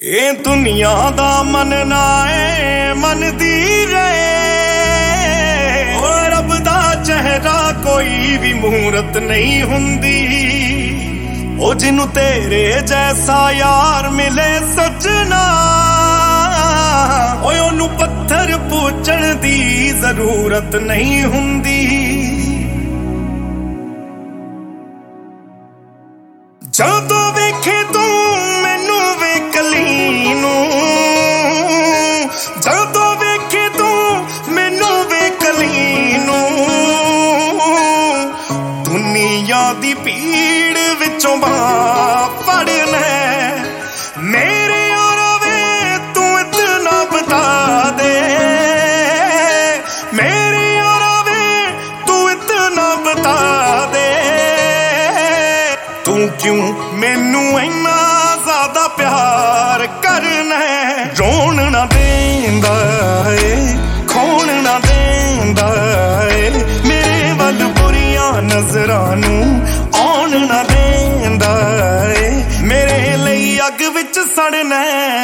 ਇਹ ਦੁਨੀਆ ਦਾ ਮੰਨਣਾ ਏ ਮੰਨਦੀ ਰਹੇ। ਓ ਰੱਬ ਦਾ ਚਿਹਰਾ ਕੋਈ ਵੀ ਮੂਰਤ ਨਹੀਂ ਹੁੰਦੀ। ਉਹ ਜਿਹਨੂੰ ਤੇਰੇ ਜੈਸਾ ਯਾਰ ਮਿਲੇ ਸੱਜਣਾ, ਓਏ ਉਹਨੂੰ ਪੱਥਰ ਪੂਜਣ ਦੀ ਜ਼ਰੂਰਤ ਨਹੀਂ ਹੁੰਦੀ। ਜਦੋਂ ਵੇਖੇ ਤੂੰ ਮੈਨੂੰ ਵੇ ਕਲੀ ਨੂੰ, ਜਦੋਂ ਵੇਖੇ ਤੂੰ ਮੈਨੂੰ ਵੇ ਕਲੀ ਨੂੰ, ਦੁਨੀਆ ਦੀ ਭੀੜ ਵਿੱਚੋਂ ਬਾਹ ਫੜ ਲੈ ਮੇਰੇ ਯਾਰਾ ਵੇ ਤੂੰ ਇਤਨਾ ਬਤਾ ਦੇ। ਮੇਰੇ ਯਾਰਾ ਵੇ ਤੂੰ ਇਤਨਾ ਬਤਾ ਦੇ, ਤੂੰ ਕਿਉਂ ਮੈਨੂੰ ਇੰਨਾ ਜ਼ਿਆਦਾ ਪਿਆਰ ਕਰਨਾ। ਰੋਣ ਨਾ ਦੇਂਦਾ ਏ ਖੋਣ ਨਾ ਦੇਂਦਾ ਏ, ਮੇਰੇ ਵੱਲ ਬੁਰੀਆਂ ਨਜ਼ਰਾਂ ਨੂੰ ਆਉਣ ਨਾ ਦੇਂਦਾ ਏ, ਮੇਰੇ ਲਈ ਅੱਗ ਵਿੱਚ ਸੜਨਾ।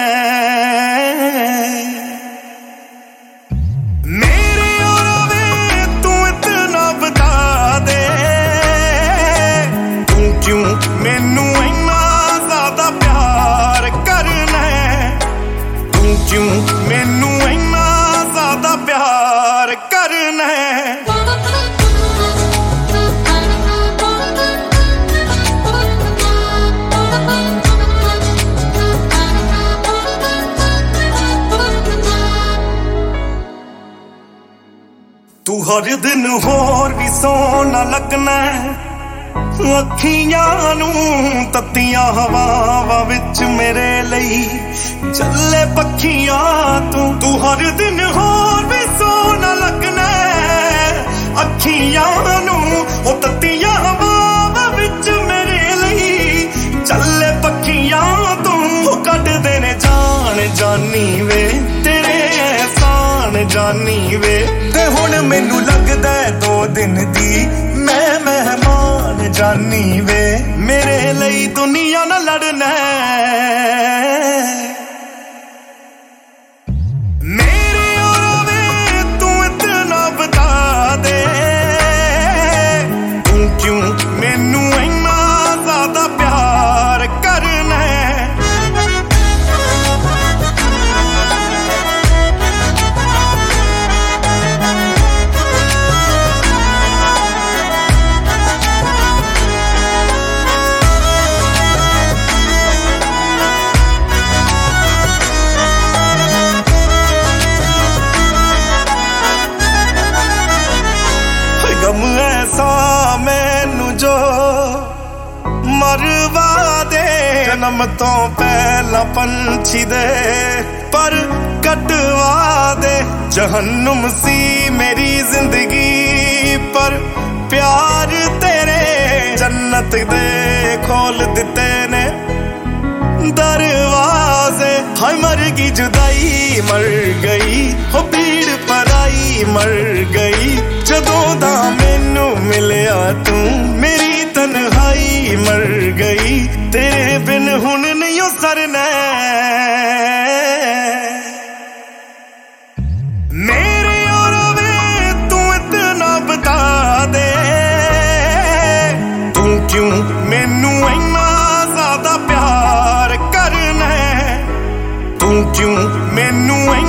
ਮੇਰੇ ਯਾਰਾ ਵੇ ਤੂੰ ਇਤਨਾ ਬਤਾ ਦੇ, ਤੂੰ ਕਿਉਂ ਮੈਨੂੰ ਇੰਨਾ ਜ਼ਿਆਦਾ ਪਿਆਰ ਕਰਨਾ। ਤੂੰ ਕਿਉਂ ਮੈਨੂੰ ਇੰਨਾ ਜ਼ਿਆਦਾ ਪਿਆਰ ਕਰਨਾ। ਤੂੰ ਹਰ ਦਿਨ ਹੋਰ ਵੀ ਸੋਹਣਾ ਲੱਗਣਾ, ਅੱਖੀਆਂ ਨੂੰ ਤੱਤੀਆਂ ਹਵਾਵਾਂ ਵਿੱਚ ਮੇਰੇ ਲਈ ਚੱਲੇ ਪੱਖੀਆਂ। ਤੂੰ ਹਰ ਦਿਨ ਹੋਰ ਵੀ ਸੋਹਣਾ ਲੱਗਣਾ, ਅੱਖੀਆਂ ਨੂੰ ਉਹ ਤੱਤੀਆਂ ਹਵਾਵਾਂ ਵਿੱਚ ਮੇਰੇ ਲਈ ਚੱਲੇ ਪੱਖੀਆਂ। ਤੂੰ ਕੱਢਦੇ ਨੇ ਜਾਨ ਜਾਨੀ ਵੇ ਤੇਰੇ ਅਹਿਸਾਨ ਜਾਨੀ ਵੇ, ਤੇ ਹੁਣ ਮੈਨੂੰ ਲੱਗਦਾ 2 ਦਿਨ ਦੀ ਮੈਂ ਮਹਿਮਾਨ ਜਾਨੀ ਵੇ, ਮੇਰੇ ਲਈ ਦੁਨੀਆ ਨਾਲ ਲੜਨਾ। ਮੇਰੇ ਯਾਰਾ ਵੇ ਤੂੰ ਇਤਨਾ ਬਤਾ ਦੇ, ਤੂੰ ਕਿਉਂ ਮੈਨੂੰ ਇੰਨਾ ਜ਼ਿਆਦਾ ਪਿਆਰ ਕਰਨਾ। ਗਮ ਐਸਾ ਮੈਨੂੰ ਜੋ ਮਰਵਾ ਦੇ, ਜਨਮ ਤੋਂ ਪਹਿਲਾਂ ਪੰਛੀ ਦੇ ਪਰ ਕਟਵਾ ਦੇ। ਜਹੰਨਮ ਸੀ ਮੇਰੀ ਜ਼ਿੰਦਗੀ ਪਰ ਪਿਆਰ ਤੇਰੇ ਜੰਨਤ ਦੇ ਖੋਲ ਦਿੱਤੇ ਨੇ ਦਰਵਾਜ਼ੇ। ਹਾਏ ਮਰ ਗਈ ਜੁਦਾਈ ਮਰ ਗਈ, ਹੋ ਭੀੜ ਪਰਾਈ ਮਰ ਗਈ, ਜਦੋਂ ਦਾ ਮੈਨੂੰ ਮਿਲਿਆ ਤੂੰ ਮੇਰੀ ਤਨਹਾਈ ਮਰ ਗਈ, ਤੇਰੇ ਬਿਨ ਹੁਣ ਨਹੀਂ ਸਰਨਾ। ਮੇਰੇ ਯਾਰਾ ਵੇ ਤੂੰ ਇਤਨਾ ਬਤਾ ਦੇ, ਤੂੰ ਕਿਉਂ ਮੈਨੂੰ ਇੰਨਾ ਜ਼ਿਆਦਾ ਪਿਆਰ ਕਰਨਾ। ਤੂੰ ਕਿਉਂ ਮੈਨੂੰ